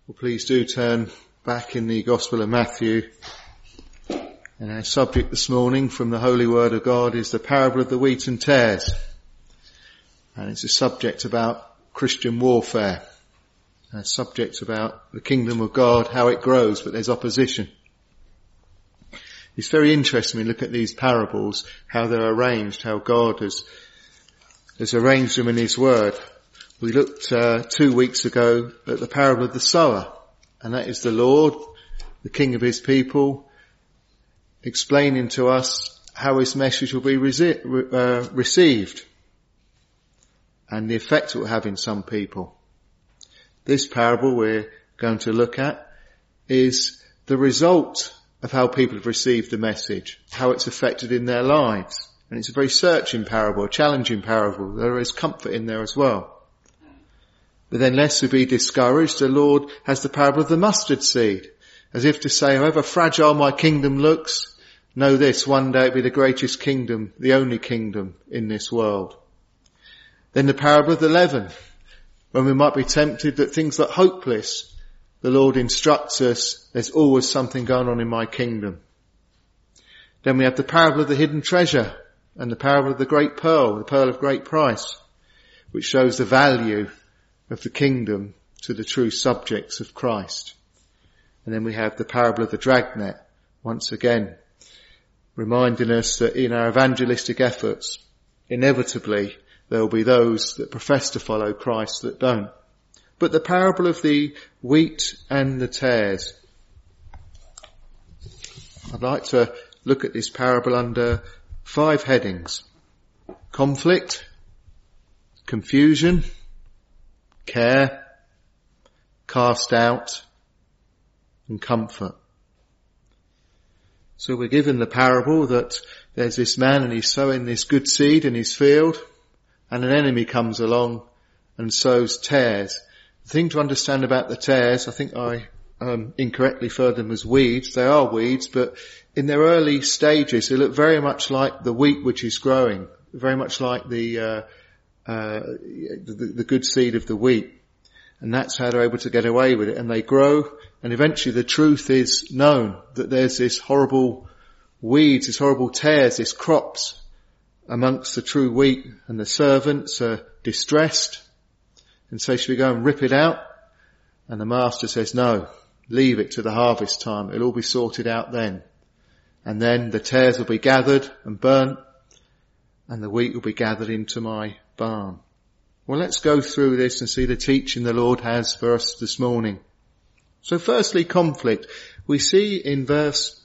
Well, please do turn back in the Gospel of Matthew. And our subject this morning from the Holy Word of God is the parable of the wheat and tares. And it's a subject about Christian warfare. A subject about the kingdom of God, how it grows, but there's opposition. It's very interesting when we look at these parables, how they're arranged, how God has arranged them in His Word. We looked 2 weeks ago at the parable of the sower, and that is the Lord, the King of His people, explaining to us how His message will be received and the effect it will have in some people. This parable we're going to look at is the result of how people have received the message, how it's affected in their lives. And it's a very searching parable, a challenging parable. There is comfort in there as well. But then lest we be discouraged, the Lord has the parable of the mustard seed, as if to say, however fragile my kingdom looks, know this, one day it'll be the greatest kingdom, the only kingdom in this world. Then the parable of the leaven, when we might be tempted that things look hopeless, the Lord instructs us, there's always something going on in my kingdom. Then we have the parable of the hidden treasure and the parable of the great pearl, the pearl of great price, which shows the value of the kingdom to the true subjects of Christ. And then we have the parable of the dragnet, once again, reminding us that in our evangelistic efforts, inevitably there will be those that profess to follow Christ that don't. But the parable of the wheat and the tares, I'd like to look at this parable under 5 headings: conflict, confusion, care, cast out, and comfort. So we're given the parable that there's this man and he's sowing this good seed in his field, and an enemy comes along and sows tares. The thing to understand about the tares, I think I incorrectly referred them as weeds. They are weeds, but in their early stages they look very much like the wheat which is growing, very much like the good seed of the wheat. And that's how they're able to get away with it. And they grow, and eventually the truth is known, that there's this horrible weeds, this horrible tares, this crops amongst the true wheat, and the servants are distressed and say, should we go and rip it out? And the master says, no, leave it to the harvest time. It'll all be sorted out then. And then the tares will be gathered and burnt, and the wheat will be gathered into my barn. Well, let's go through this and see the teaching the Lord has for us this morning. So firstly, conflict. We see in verse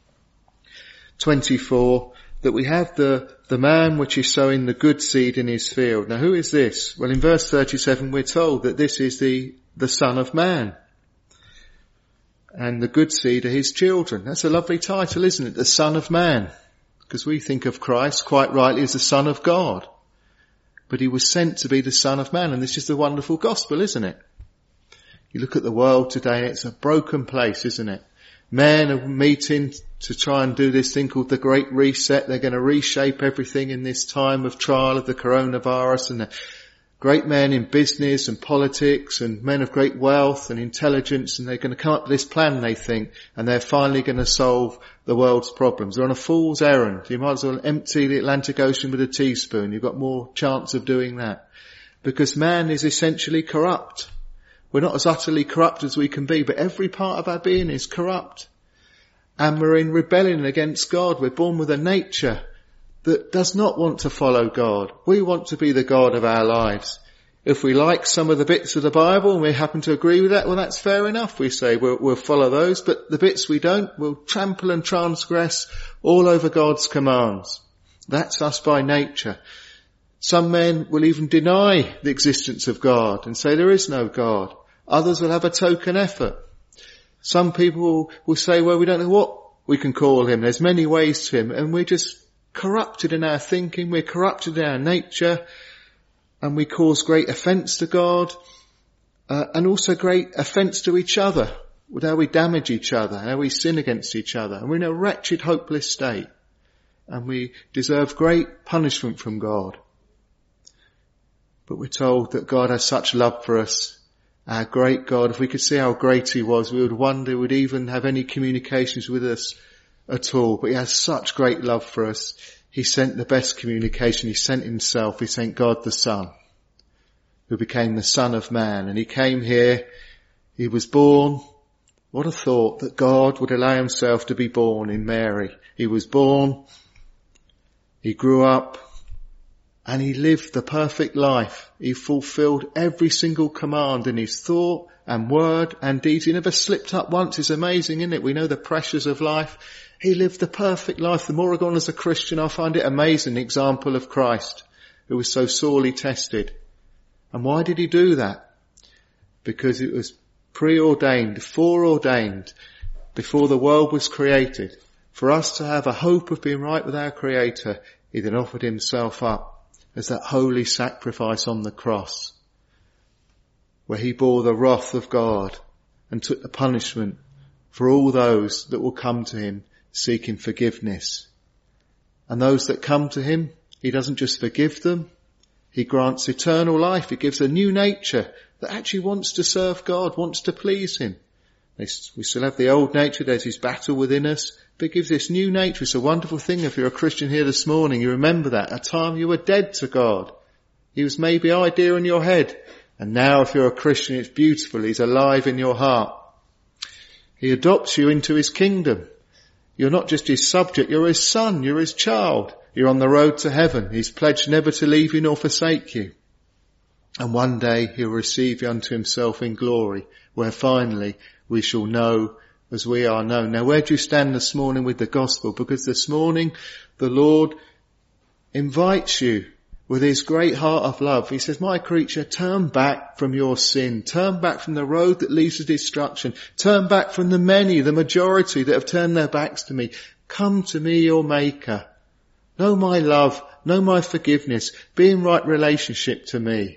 24 that we have the man which is sowing the good seed in his field. Now who is this? Well, in verse 37 we're told that this is the Son of Man. And the good seed are his children. That's a lovely title, isn't it? The Son of Man. Because we think of Christ quite rightly as the Son of God. But he was sent to be the Son of Man, and this is the wonderful gospel, isn't it? You look at the world today, it's a broken place, isn't it? Men are meeting to try and do this thing called the Great Reset. They're going to reshape everything in this time of trial of the coronavirus, and the great men in business and politics and men of great wealth and intelligence, and they're going to come up with this plan, they think, and they're finally going to solve the world's problems. They're on a fool's errand. You might as well empty the Atlantic Ocean with a teaspoon. You've got more chance of doing that. Because man is essentially corrupt. We're not as utterly corrupt as we can be, but every part of our being is corrupt. And we're in rebellion against God. We're born with a nature that does not want to follow God. We want to be the God of our lives. If we like some of the bits of the Bible and we happen to agree with that, well, that's fair enough. We say we'll follow those, but the bits we don't, we'll trample and transgress all over God's commands. That's us by nature. Some men will even deny the existence of God and say there is no God. Others will have a token effort. Some people will say, well, we don't know what we can call him. There's many ways to him, and we're just corrupted in our thinking, we're corrupted in our nature, and we cause great offence to God, and also great offence to each other, with how we damage each other, how we sin against each other. And we're in a wretched, hopeless state, and we deserve great punishment from God. But we're told that God has such love for us our great God, if we could see how great he was, we would wonder would even have any communications with us at all. But he has such great love for us. He sent the best communication. He sent himself. He sent God the Son, who became the Son of Man. And he came here. He was born. What a thought that God would allow himself to be born in Mary. He was born. He grew up. And he lived the perfect life. He fulfilled every single command in his thought and word and deeds. He never slipped up once. It's amazing, isn't it? We know the pressures of life. He lived the perfect life. The more I go on as a Christian, I find it amazing, the example of Christ, who was so sorely tested. And why did he do that? Because it was preordained, foreordained, before the world was created. For us to have a hope of being right with our Creator, he then offered himself up as that holy sacrifice on the cross, where he bore the wrath of God and took the punishment for all those that will come to him seeking forgiveness. And those that come to him, he doesn't just forgive them, he grants eternal life. He gives a new nature that actually wants to serve God, wants to please him. We still have the old nature, there's his battle within us, but it gives this new nature. It's a wonderful thing. If you're a Christian here this morning, you remember that. At a time you were dead to God. He was maybe idea in your head. And now if you're a Christian, it's beautiful. He's alive in your heart. He adopts you into his kingdom. You're not just his subject, you're his son, you're his child. You're on the road to heaven. He's pledged never to leave you nor forsake you. And one day he'll receive you unto himself in glory, where finally we shall know as we are known. Now, where do you stand this morning with the gospel? Because this morning the Lord invites you with his great heart of love. He says, my creature, turn back from your sin. Turn back from the road that leads to destruction. Turn back from the many, the majority that have turned their backs to me. Come to me, your maker. Know my love. Know my forgiveness. Be in right relationship to me.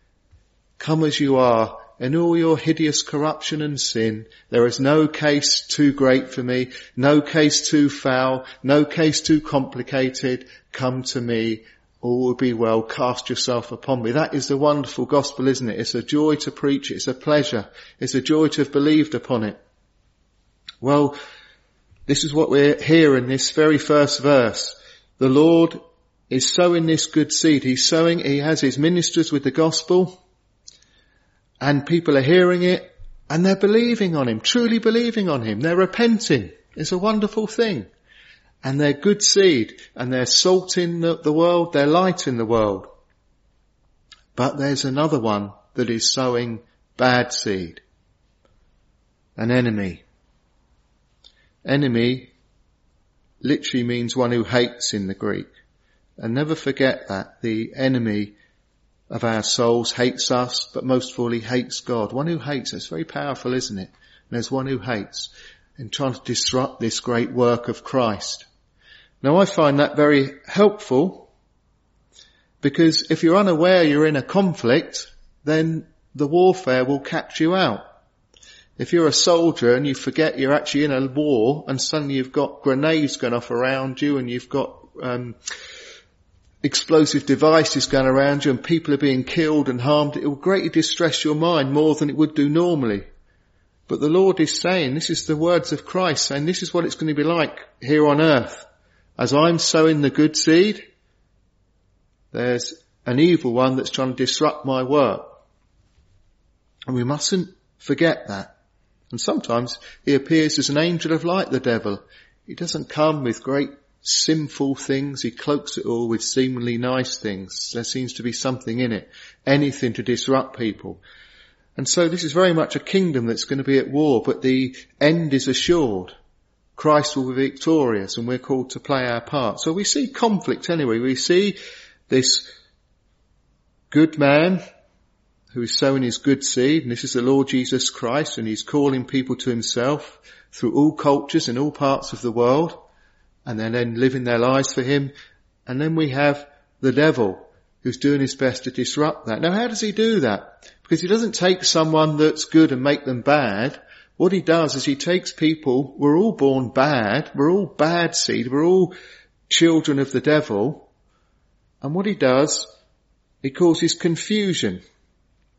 Come as you are. In all your hideous corruption and sin, there is no case too great for me, no case too foul, no case too complicated. Come to me, all will be well, cast yourself upon me. That is the wonderful gospel, isn't it? It's a joy to preach it, it's a pleasure, it's a joy to have believed upon it. Well, this is what we're here in this very first verse. The Lord is sowing this good seed. He has his ministers with the gospel. And people are hearing it and they're believing on him, truly believing on him. They're repenting. It's a wonderful thing. And they're good seed and they're salt in the world, they're light in the world. But there's another one that is sowing bad seed. An enemy. Enemy literally means one who hates in the Greek. And never forget that. The enemy of our souls hates us, but most of all he hates God. One who hates us, very powerful, isn't it? And there's one who hates and trying to disrupt this great work of Christ. Now I find that very helpful because if you're unaware you're in a conflict, then the warfare will catch you out. If you're a soldier and you forget you're actually in a war and suddenly you've got grenades going off around you and you've got explosive devices going around you and people are being killed and harmed, it will greatly distress your mind more than it would do normally. But the Lord is saying, this is the words of Christ, saying this is what it's going to be like here on earth. As I'm sowing the good seed, there's an evil one that's trying to disrupt my work. And we mustn't forget that. And sometimes he appears as an angel of light, the devil. He doesn't come with great sinful things. He cloaks it all with seemingly nice things. There seems to be something in it. Anything to disrupt people. And so this is very much a kingdom that's going to be at war, but the end is assured. Christ will be victorious and we're called to play our part. So we see conflict anyway. We see this good man who is sowing his good seed, and this is the Lord Jesus Christ, and he's calling people to himself through all cultures in all parts of the world. And they're then living their lives for him. And then we have the devil who's doing his best to disrupt that. Now how does he do that? Because he doesn't take someone that's good and make them bad. What he does is he takes people, we're all born bad, we're all bad seed, we're all children of the devil. And what he does, he causes confusion.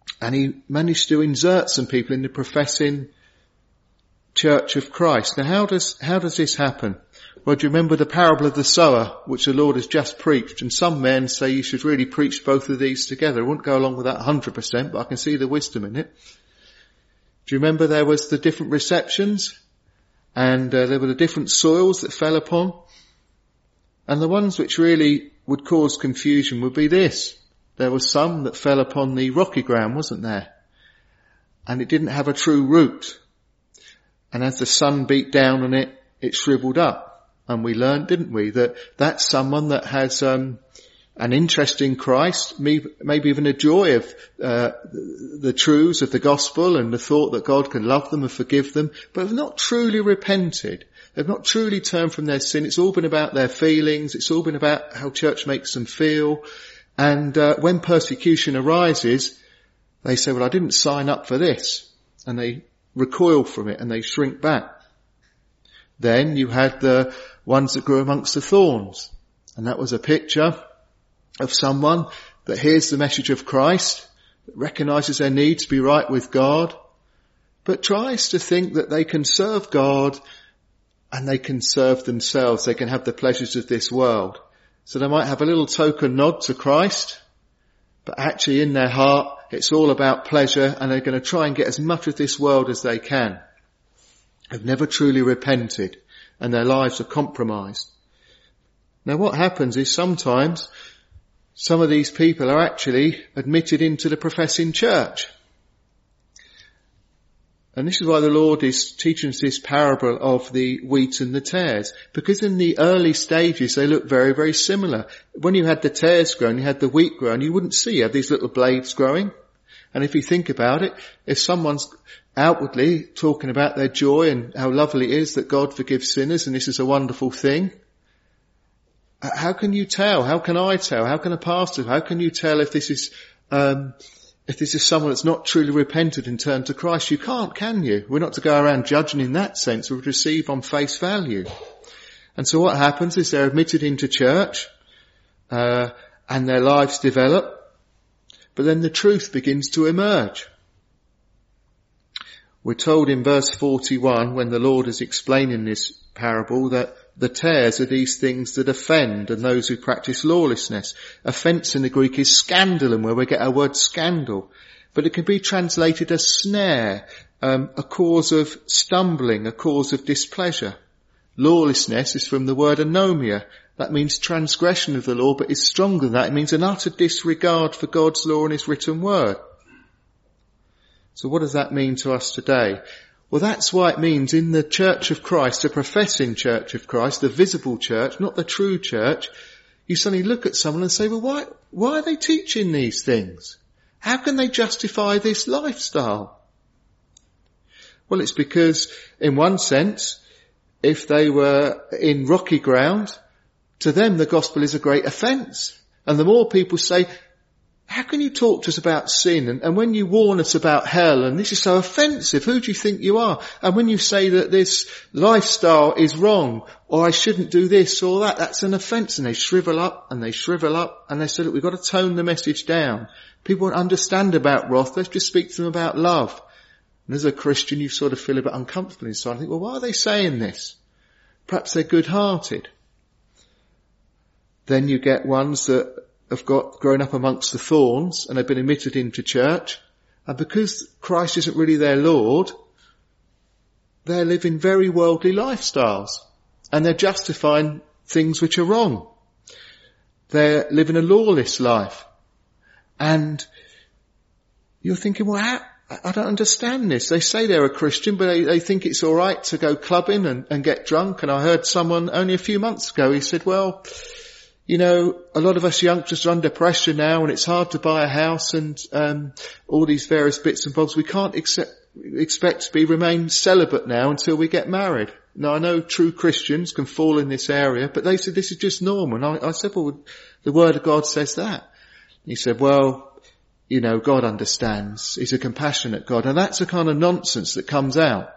And he managed to insert some people in the professing Church of Christ. Now how does this happen? Well, do you remember the parable of the sower, which the Lord has just preached? And some men say you should really preach both of these together. I wouldn't go along with that 100%, but I can see the wisdom in it. Do you remember there was the different receptions? And there were the different soils that fell upon? And the ones which really would cause confusion would be this. There was some that fell upon the rocky ground, wasn't there? And it didn't have a true root. And as the sun beat down on it, it shriveled up. And we learned, didn't we, that that's someone that has an interest in Christ, maybe even a joy of the truths of the gospel and the thought that God can love them and forgive them, but have not truly repented. They've not truly turned from their sin. It's all been about their feelings. It's all been about how church makes them feel. And when persecution arises, they say, well, I didn't sign up for this. And they recoil from it and they shrink back. Then you had the ones that grew amongst the thorns. And that was a picture of someone that hears the message of Christ, that recognises their need to be right with God, but tries to think that they can serve God and they can serve themselves. They can have the pleasures of this world. So they might have a little token nod to Christ, but actually in their heart it's all about pleasure, and they're going to try and get as much of this world as they can. Have never truly repented, and their lives are compromised. Now what happens is sometimes some of these people are actually admitted into the professing church. And this is why the Lord is teaching us this parable of the wheat and the tares. Because in the early stages they look very, very similar. When you had the tares growing, you had the wheat growing, you wouldn't see you have these little blades growing. And if you think about it, if someone's outwardly talking about their joy and how lovely it is that God forgives sinners and this is a wonderful thing, how can you tell? How can I tell? How can a pastor? How can you tell if this is someone that's not truly repented and turned to Christ? You can't, can you? We're not to go around judging in that sense. We're to receive on face value. And so what happens is they're admitted into church, and their lives develop, but then the truth begins to emerge. We're told in verse 41, when the Lord is explaining this parable, that the tares are these things that offend and those who practice lawlessness. Offence in the Greek is scandalon, where we get our word scandal. But it can be translated as snare, a cause of stumbling, a cause of displeasure. Lawlessness is from the word anomia. That means transgression of the law, but is stronger than that. It means an utter disregard for God's law and his written word. So what does that mean to us today? Well, that's why it means in the Church of Christ, the professing Church of Christ, the visible church, not the true church, you suddenly look at someone and say, well, why are they teaching these things? How can they justify this lifestyle? Well, it's because, in one sense, if they were in rocky ground, to them the gospel is a great offence. And the more people say, how can you talk to us about sin? And when you warn us about hell, and this is so offensive, who do you think you are? And when you say that this lifestyle is wrong, or I shouldn't do this or that, that's an offence. And they shrivel up, and they shrivel up, and they say, look, we've got to tone the message down. People won't understand about wrath, let's just speak to them about love. And as a Christian, you sort of feel a bit uncomfortable inside. I think, well, why are they saying this? Perhaps they're good-hearted. Then you get ones that have grown up amongst the thorns and have been admitted into church, and because Christ isn't really their Lord, they're living very worldly lifestyles, and they're justifying things which are wrong. They're living a lawless life, and you're thinking, well, I don't understand this. They say they're a Christian, but they think it's all right to go clubbing and get drunk. And I heard someone only a few months ago, he said, well, you know, a lot of us youngsters are under pressure now, and it's hard to buy a house and all these various bits and bobs. We can't expect to remain celibate now until we get married. Now, I know true Christians can fall in this area, but they said this is just normal. And I said, well, the Word of God says that. He said, well, you know, God understands. He's a compassionate God. And that's the kind of nonsense that comes out.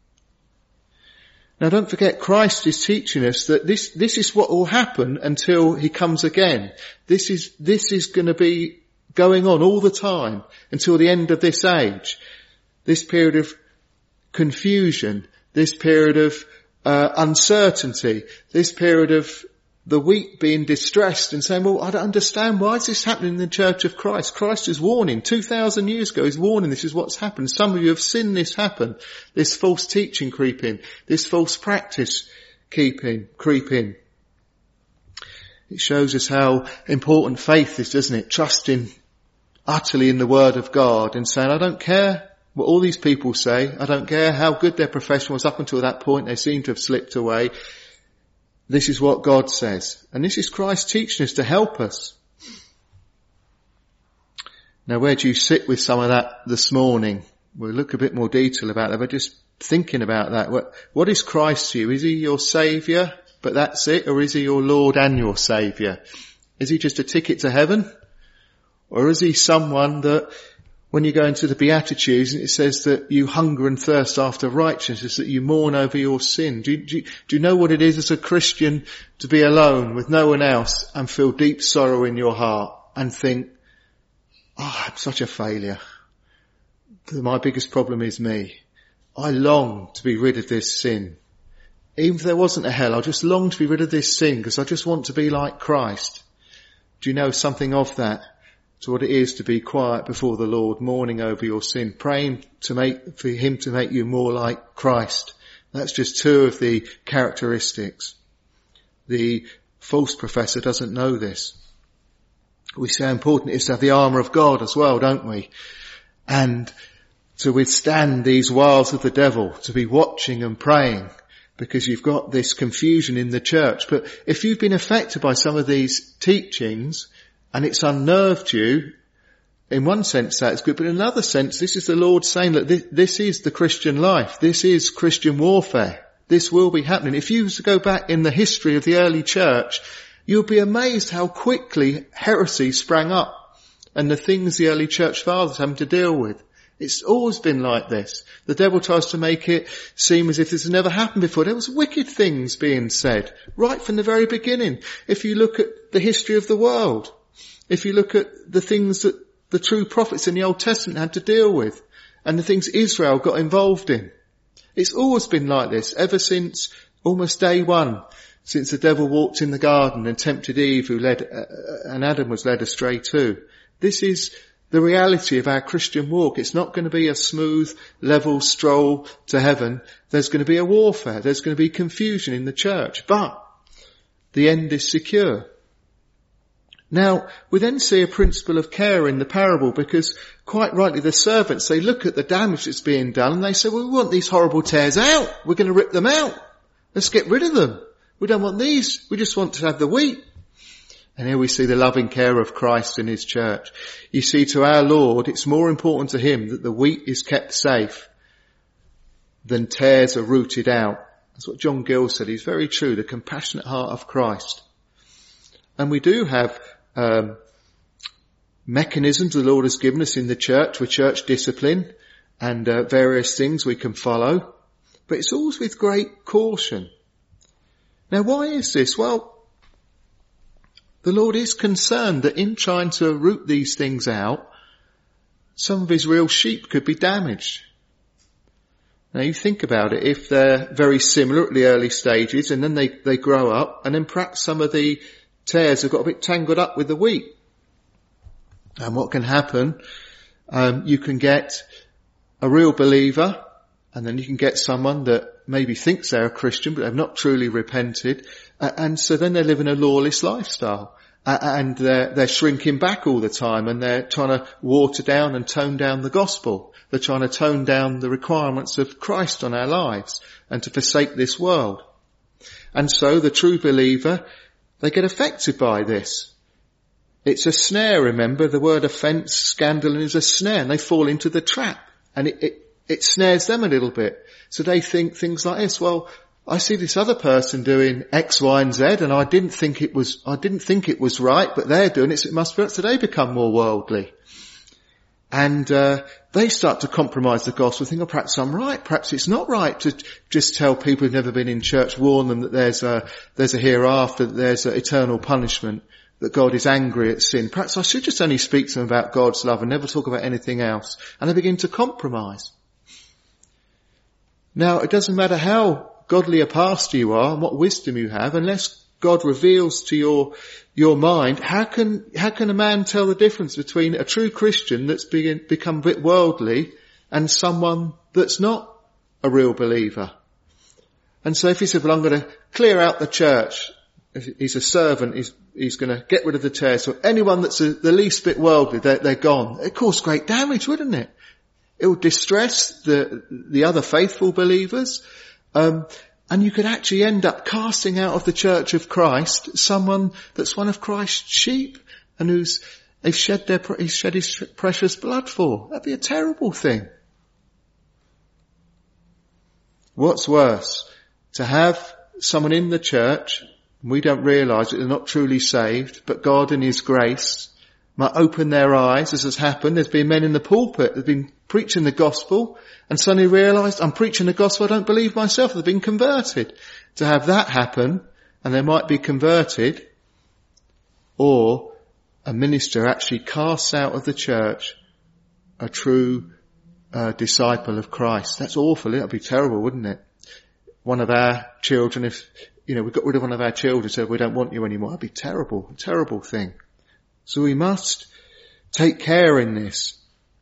Now don't forget, Christ is teaching us that this is what will happen until he comes again. This is going to going on all the time until the end of this age. This period of confusion, this period of uncertainty, this period of the weak being distressed and saying, well, I don't understand, why is this happening in the Church of Christ? Christ is warning. 2,000 years ago, he's warning this is what's happened. Some of you have seen this happen. This false teaching creep in. This false practice creep in. It shows us how important faith is, doesn't it? Trusting utterly in the Word of God and saying, I don't care what all these people say. I don't care how good their profession was up until that point. They seem to have slipped away. This is what God says. And this is Christ teaching us to help us. Now, where do you sit with some of that this morning? We'll look a bit more detail about that, but just thinking about that. What is Christ to you? Is he your Saviour, but that's it? Or is he your Lord and your Saviour? Is he just a ticket to heaven? Or is he someone that when you go into the Beatitudes, it says that you hunger and thirst after righteousness, that you mourn over your sin. Do you know what it is as a Christian to be alone with no one else and feel deep sorrow in your heart and think, oh, I'm such a failure. My biggest problem is me. I long to be rid of this sin. Even if there wasn't a hell, I just long to be rid of this sin because I just want to be like Christ. Do you know something of that? To what it is to be quiet before the Lord, mourning over your sin, praying for him to make you more like Christ. That's just two of the characteristics. The false professor doesn't know this. We see how important it is to have the armour of God as well, don't we? And to withstand these wiles of the devil, to be watching and praying, because you've got this confusion in the church. But if you've been affected by some of these teachings, and it's unnerved you, in one sense that's good, but in another sense this is the Lord saying that this is the Christian life. This is Christian warfare. This will be happening. If you was to go back in the history of the early church, you'll be amazed how quickly heresy sprang up and the things the early church fathers having to deal with. It's always been like this. The devil tries to make it seem as if this has never happened before. There was wicked things being said right from the very beginning. If you look at the history of the world, if you look at the things that the true prophets in the Old Testament had to deal with and the things Israel got involved in, it's always been like this ever since almost day one, since the devil walked in the garden and tempted Eve and Adam was led astray too. This is the reality of our Christian walk. It's not going to be a smooth, level stroll to heaven. There's going to be a warfare. There's going to be confusion in the church, but the end is secure. Now, we then see a principle of care in the parable because quite rightly the servants, they look at the damage that's being done and they say, well, we want these horrible tares out. We're going to rip them out. Let's get rid of them. We don't want these. We just want to have the wheat. And here we see the loving care of Christ in his church. You see, to our Lord, it's more important to him that the wheat is kept safe than tares are rooted out. That's what John Gill said. He's very true, the compassionate heart of Christ. And we do have mechanisms the Lord has given us in the church with church discipline and various things we can follow, but it's always with great caution. Now, why is this? Well, the Lord is concerned that in trying to root these things out, some of his real sheep could be damaged. Now, you think about it, if they're very similar at the early stages and then they grow up and then perhaps some of the tares have got a bit tangled up with the wheat. And what can happen, you can get a real believer and then you can get someone that maybe thinks they're a Christian but they've not truly repented, and so then they're living a lawless lifestyle and they're shrinking back all the time and they're trying to water down and tone down the gospel. They're trying to tone down the requirements of Christ on our lives and to forsake this world. And so the true believer, they get affected by this. It's a snare, remember, the word offence, scandal is a snare, and they fall into the trap, and it snares them a little bit. So they think things like this, well, I see this other person doing X, Y and Z and I didn't think it was right, but they're doing it, so it must be right. So they become more worldly. And they start to compromise the gospel, think, oh, perhaps I'm right, perhaps it's not right to just tell people who've never been in church, warn them that there's a hereafter, that there's eternal punishment. that God is angry at sin. Perhaps I should just only speak to them about God's love and never talk about anything else. And they begin to compromise. Now, it doesn't matter how godly a pastor you are and what wisdom you have, unless God reveals to your mind, how can a man tell the difference between a true Christian that's become a bit worldly and someone that's not a real believer? And so if he said, well, I'm going to clear out the church, if he's a servant, he's going to get rid of the tares. So anyone that's the least bit worldly, they're gone. It caused great damage, wouldn't it? It would distress the other faithful believers. And you could actually end up casting out of the church of Christ someone that's one of Christ's sheep and he's shed his precious blood for. That'd be a terrible thing. What's worse, to have someone in the church, we don't realise that they're not truly saved, but God in His grace might open their eyes, as has happened. There's been men in the pulpit that have been preaching the gospel and suddenly realised, I'm preaching the gospel, I don't believe myself, they've been converted. To have that happen, and they might be converted, or a minister actually casts out of the church a true disciple of Christ. That's awful. That'd be terrible, wouldn't it? One of our children, if, we got rid of one of our children and said, we don't want you anymore, that'd be terrible, a terrible thing. So we must take care in this.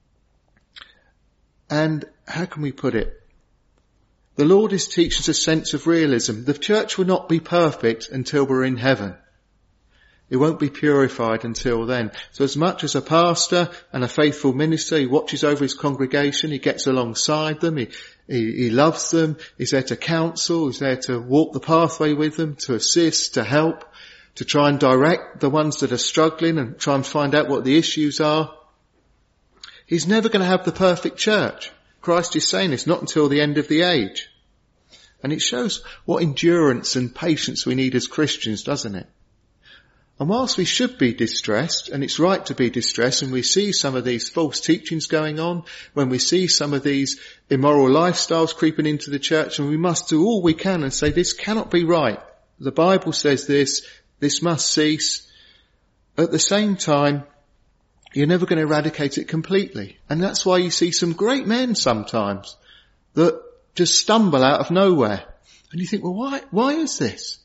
And how can we put it? The Lord is teaching us a sense of realism. The church will not be perfect until we're in heaven. It won't be purified until then. So as much as a pastor and a faithful minister, he watches over his congregation, he gets alongside them, he loves them, he's there to counsel, he's there to walk the pathway with them, to assist, to help, to try and direct the ones that are struggling and try and find out what the issues are. He's never going to have the perfect church. Christ is saying this, not until the end of the age. And it shows what endurance and patience we need as Christians, doesn't it? And whilst we should be distressed, and it's right to be distressed, and we see some of these false teachings going on, when we see some of these immoral lifestyles creeping into the church, and we must do all we can and say, this cannot be right. The Bible says this must cease. At the same time, you're never going to eradicate it completely. And that's why you see some great men sometimes that just stumble out of nowhere. And you think, well, why is this?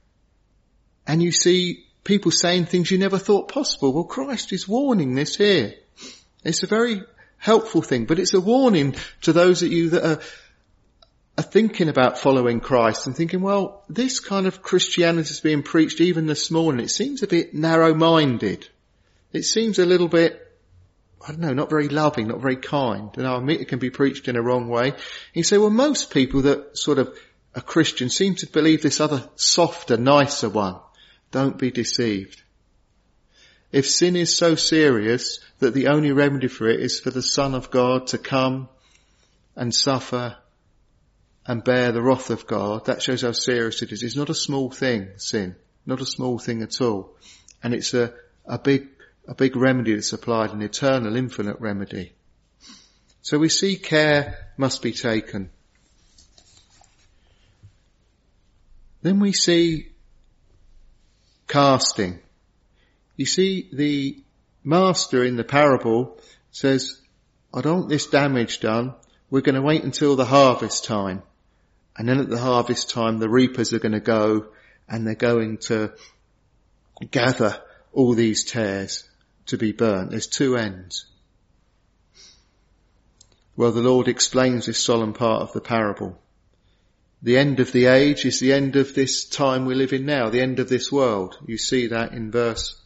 And you see people saying things you never thought possible. Well, Christ is warning this here. It's a very helpful thing, but it's a warning to those of you that are thinking about following Christ and thinking, well, this kind of Christianity is being preached even this morning. It seems a bit narrow-minded. It seems a little bit, not very loving, not very kind. And I admit it can be preached in a wrong way. And you say, well, most people that sort of are Christian seem to believe this other softer, nicer one. Don't be deceived. If sin is so serious that the only remedy for it is for the Son of God to come and suffer and bear the wrath of God, that shows how serious it is. It's not a small thing, sin. Not a small thing at all. And it's a big remedy that's applied, an eternal, infinite remedy. So we see care must be taken. Then we see casting. You see, the master in the parable says, I don't want this damage done. We're going to wait until the harvest time. And then at the harvest time, the reapers are going to go and they're going to gather all these tares to be burnt. There's two ends. Well, the Lord explains this solemn part of the parable. The end of the age is the end of this time we live in now, the end of this world. You see that in verse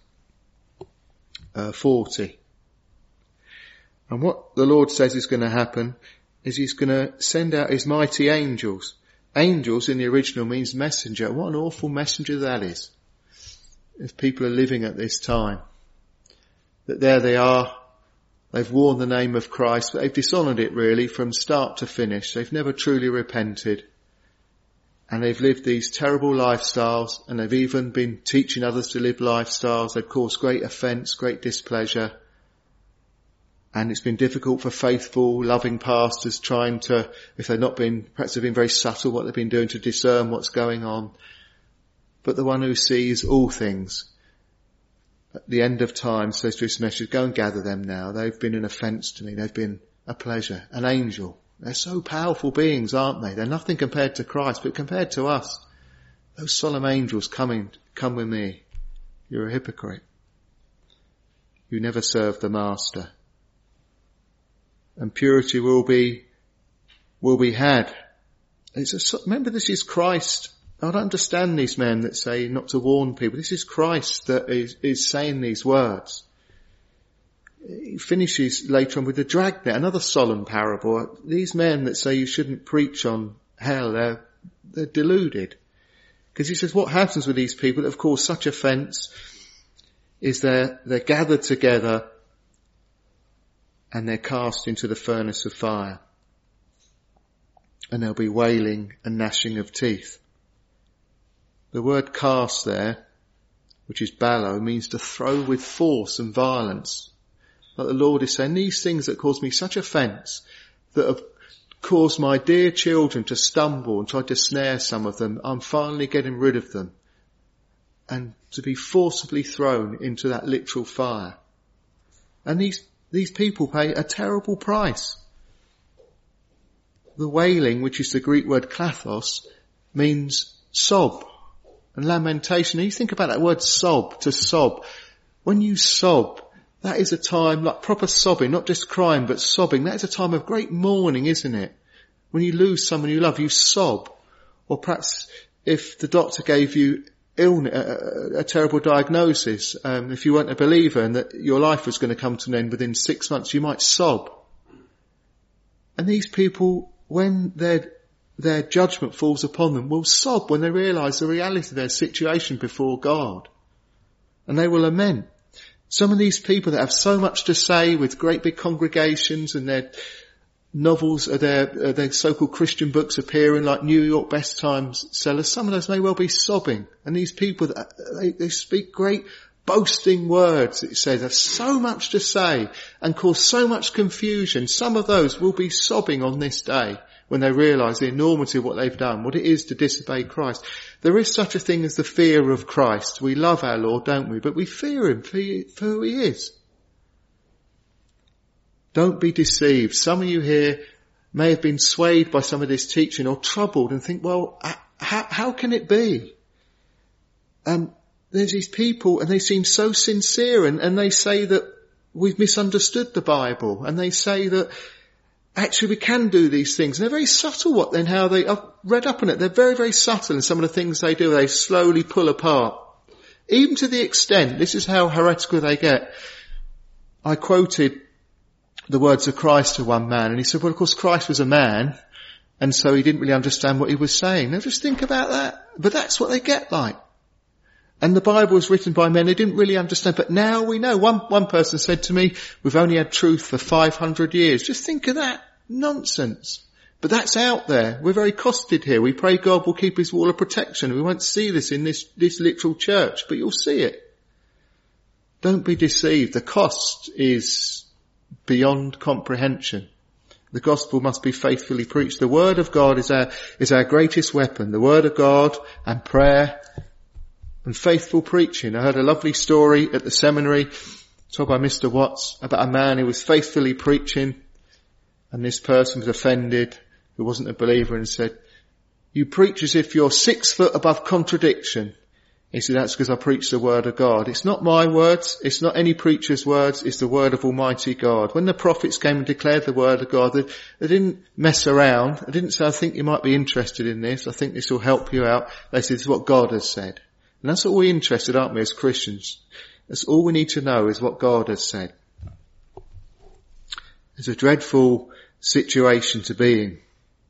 40. And what the Lord says is going to happen is He's going to send out His mighty angels. Angels in the original means messenger. What an awful messenger that is. If people are living at this time. That there they are, they've worn the name of Christ, but they've dishonoured it really from start to finish. They've never truly repented. And they've lived these terrible lifestyles, and they've even been teaching others to live lifestyles. They've caused great offence, great displeasure. And it's been difficult for faithful, loving pastors trying to, if they've not been, perhaps they've been very subtle what they've been doing to discern what's going on. But the one who sees all things at the end of time says to his message, go and gather them now. They've been an offence to me. They've been a pleasure, an angel. They're so powerful beings, aren't they? They're nothing compared to Christ, but compared to us, those solemn angels come with me. You're a hypocrite. You never served the master. And purity will be had. Remember, this is Christ. I don't understand these men that say not to warn people. This is Christ that is saying these words. He finishes later on with the dragnet, another solemn parable. These men that say you shouldn't preach on hell, they're deluded. Because he says what happens with these people that have caused such offence is they're gathered together and they're cast into the furnace of fire. And there'll be wailing and gnashing of teeth. The word cast there, which is ballo, means to throw with force and violence. Like the Lord is saying, these things that cause me such offence, that have caused my dear children to stumble and try to snare some of them, I'm finally getting rid of them. And to be forcibly thrown into that literal fire. And these people pay a terrible price. The wailing, which is the Greek word klathos, means sob and lamentation. And you think about that word sob, to sob. When you sob, that is a time like proper sobbing, not just crying, but sobbing. That is a time of great mourning, isn't it? When you lose someone you love, you sob. Or perhaps if the doctor gave you a terrible diagnosis, if you weren't a believer and that your life was going to come to an end within 6 months, you might sob. And these people, when their judgment falls upon them, will sob when they realise the reality of their situation before God. And they will lament. Some of these people that have so much to say with great big congregations and their novels, their so-called Christian books appearing like New York Best Times sellers, some of those may well be sobbing. And these people, they speak great boasting words, it says, have so much to say and cause so much confusion. Some of those will be sobbing on this day when they realise the enormity of what they've done, what it is to disobey Christ. There is such a thing as the fear of Christ. We love our Lord, don't we? But we fear him for who he is. Don't be deceived. Some of you here may have been swayed by some of this teaching or troubled and think, well, how can it be? There's these people and they seem so sincere and they say that we've misunderstood the Bible and they say that actually we can do these things. And they're very subtle I've read up on it. They're very, very subtle in some of the things they do. They slowly pull apart. Even to the extent, this is how heretical they get. I quoted the words of Christ to one man and he said, well, of course Christ was a man and so he didn't really understand what he was saying. Now just think about that. But that's what they get like. And the Bible was written by men who didn't really understand. But now we know. One person said to me, we've only had truth for 500 years. Just think of that. Nonsense. But that's out there. We're very costed here. We pray God will keep his wall of protection. We won't see this in this literal church, but you'll see it. Don't be deceived. The cost is beyond comprehension. The gospel must be faithfully preached. The word of God is our greatest weapon. The word of God and prayer and faithful preaching. I heard a lovely story at the seminary told by Mr. Watts about a man who was faithfully preaching and this person was offended, who wasn't a believer, and said, you preach as if you're 6 foot above contradiction. He said, that's because I preach the word of God. It's not my words. It's not any preacher's words. It's the word of Almighty God. When the prophets came and declared the word of God, they didn't mess around. They didn't say, I think you might be interested in this. I think this will help you out. They said, this is what God has said. And that's what we're interested, aren't we, as Christians? That's all we need to know is what God has said. It's a dreadful situation to be in.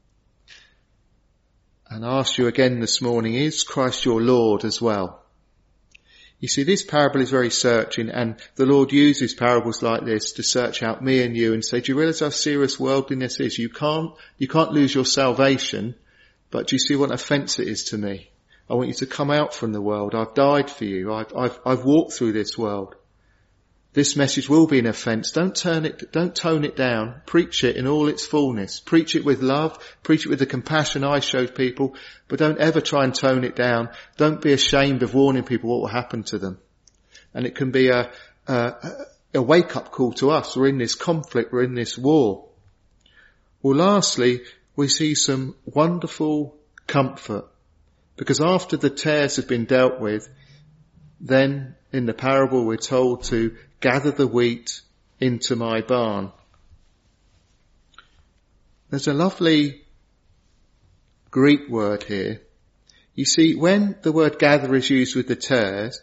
And I ask you again this morning, is Christ your Lord as well? You see, this parable is very searching, and the Lord uses parables like this to search out me and you and say, do you realise how serious worldliness is? You can't lose your salvation, but do you see what offence it is to me? I want you to come out from the world. I've died for you. I've walked through this world. This message will be an offence. Don't tone it down. Preach it in all its fullness. Preach it with love. Preach it with the compassion I showed people. But don't ever try and tone it down. Don't be ashamed of warning people what will happen to them. And it can be a wake-up call to us. We're in this conflict, we're in this war. Well, lastly, we see some wonderful comfort, because after the tares have been dealt with, then in the parable we're told to gather the wheat into my barn. There's a lovely Greek word here. You see, when the word gather is used with the tares,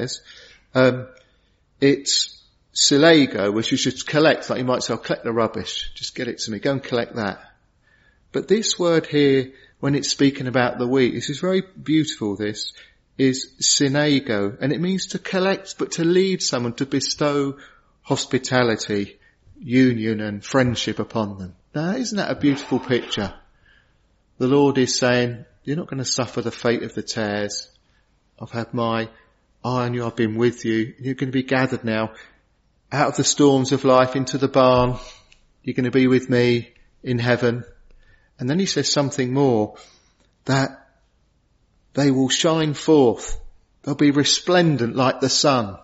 it's silego, which you should collect, like you might say, I'll collect the rubbish, just get it to me, go and collect that. But this word here, when it's speaking about the wheat, this is very beautiful, this, is synego, and it means to collect, but to lead someone, to bestow hospitality, union and friendship upon them. Now, isn't that a beautiful picture? The Lord is saying, you're not going to suffer the fate of the tares. I've had my eye on you, I've been with you. You're going to be gathered now out of the storms of life into the barn. You're going to be with me in heaven. And then he says something more, that they will shine forth. They'll be resplendent like the sun.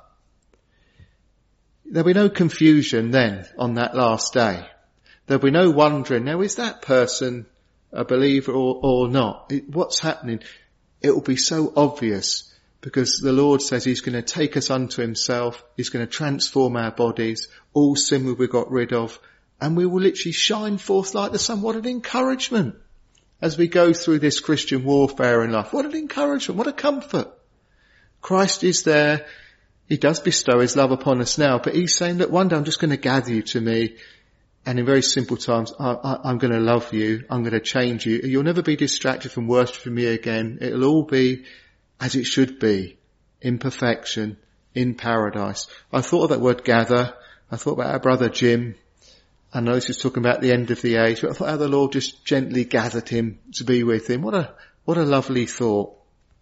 There'll be no confusion then on that last day. There'll be no wondering, now is that person a believer or not? What's happening? It will be so obvious, because the Lord says he's going to take us unto himself. He's going to transform our bodies. All sin will be got rid of. And we will literally shine forth like the sun. What an encouragement as we go through this Christian warfare in life. What an encouragement. What a comfort. Christ is there. He does bestow his love upon us now, but he's saying, look, one day I'm just going to gather you to me. And in very simple terms, I'm going to love you. I'm going to change you. You'll never be distracted from worshiping me again. It'll all be as it should be, in perfection, in paradise. I thought of that word gather. I thought about our brother Jim. I know this is talking about the end of the age, but I thought how the Lord just gently gathered him to be with him. What a lovely thought.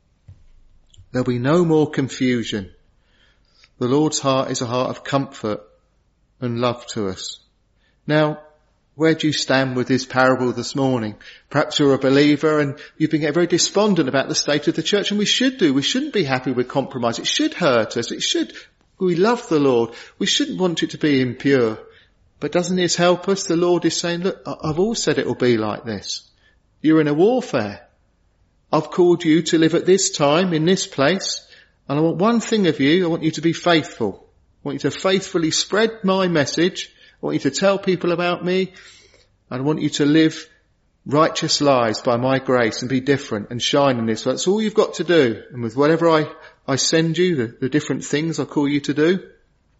There'll be no more confusion. The Lord's heart is a heart of comfort and love to us. Now, where do you stand with this parable this morning? Perhaps you're a believer and you've been getting very despondent about the state of the church, and we should do. We shouldn't be happy with compromise. It should hurt us. We love the Lord. We shouldn't want it to be impure. But doesn't this help us? The Lord is saying, look, I've always said it will be like this. You're in a warfare. I've called you to live at this time, in this place, and I want one thing of you. I want you to be faithful. I want you to faithfully spread my message. I want you to tell people about me. I want you to live righteous lives by my grace and be different and shine in this. That's all you've got to do. And with whatever I send you, the different things I call you to do.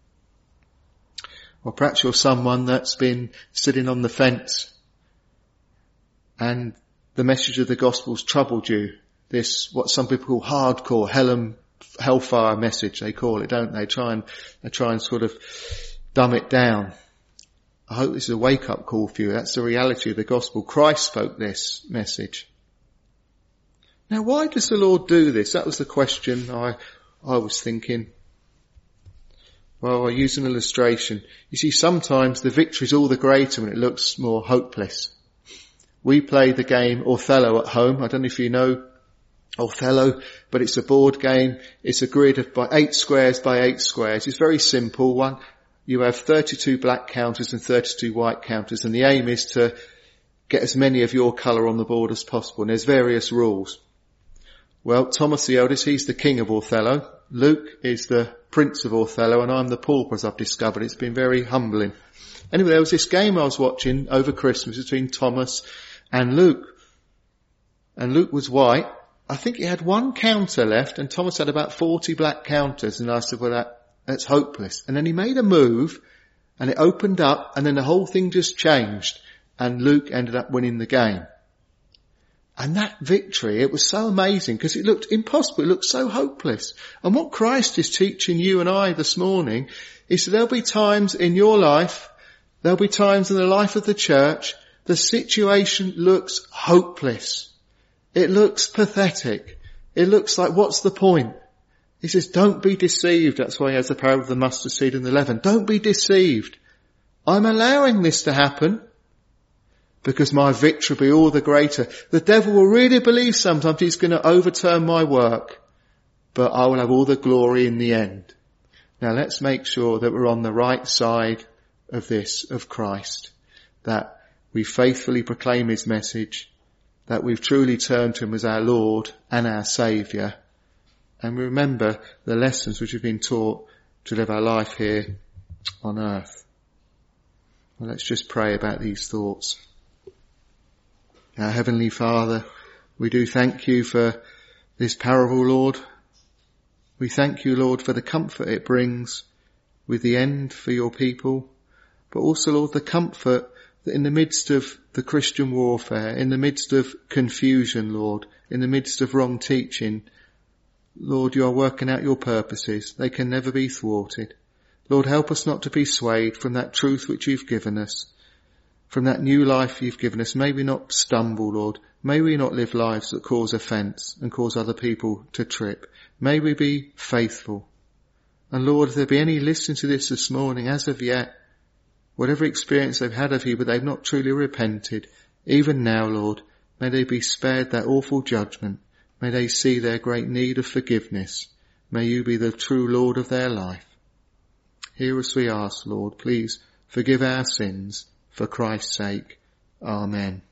Or perhaps you're someone that's been sitting on the fence and the message of the gospel's troubled you. This, what some people call hardcore hellfire message, they call it, don't they? They try and sort of dumb it down. I hope this is a wake-up call for you. That's the reality of the gospel. Christ spoke this message. Now, why does the Lord do this? That was the question I was thinking. Well, I use an illustration. You see, sometimes the victory's all the greater when it looks more hopeless. We play the game Othello at home. I don't know if you know Othello, but it's a board game. It's a grid of 8 squares by 8 squares. It's very simple. You have 32 black counters and 32 white counters, and the aim is to get as many of your colour on the board as possible. And there's various rules. Well, Thomas the eldest, he's the king of Othello. Luke is the prince of Othello, and I'm the pauper, as I've discovered. It's been very humbling. Anyway, there was this game I was watching over Christmas between Thomas and Luke. And Luke was white. I think he had 1 counter left, and Thomas had about 40 black counters. And I said, well, that's hopeless. And then he made a move, and it opened up, and then the whole thing just changed. And Luke ended up winning the game. And that victory, it was so amazing because it looked impossible. It looked so hopeless. And what Christ is teaching you and I this morning is that there'll be times in your life, there'll be times in the life of the church, the situation looks hopeless. It looks pathetic. It looks like, what's the point? He says, don't be deceived. That's why he has the parable of the mustard seed and the leaven. Don't be deceived. I'm allowing this to happen because my victory will be all the greater. The devil will really believe sometimes he's going to overturn my work, but I will have all the glory in the end. Now let's make sure that we're on the right side of this, of Christ, that we faithfully proclaim his message, that we've truly turned to him as our Lord and our Saviour, and we remember the lessons which have been taught to live our life here on earth. Well, let's just pray about these thoughts. Our Heavenly Father, we do thank you for this parable, Lord. We thank you, Lord, for the comfort it brings with the end for your people, but also, Lord, the comfort that in the midst of the Christian warfare, in the midst of confusion, Lord, in the midst of wrong teaching, Lord, you are working out your purposes. They can never be thwarted. Lord, help us not to be swayed from that truth which you've given us, from that new life you've given us. May we not stumble, Lord. May we not live lives that cause offence and cause other people to trip. May we be faithful. And Lord, if there be any listening to this morning, as of yet, whatever experience they've had of you, but they've not truly repented, even now, Lord, may they be spared that awful judgment. May they see their great need of forgiveness. May you be the true Lord of their life. Hear us, we ask, Lord. Please forgive our sins for Christ's sake. Amen.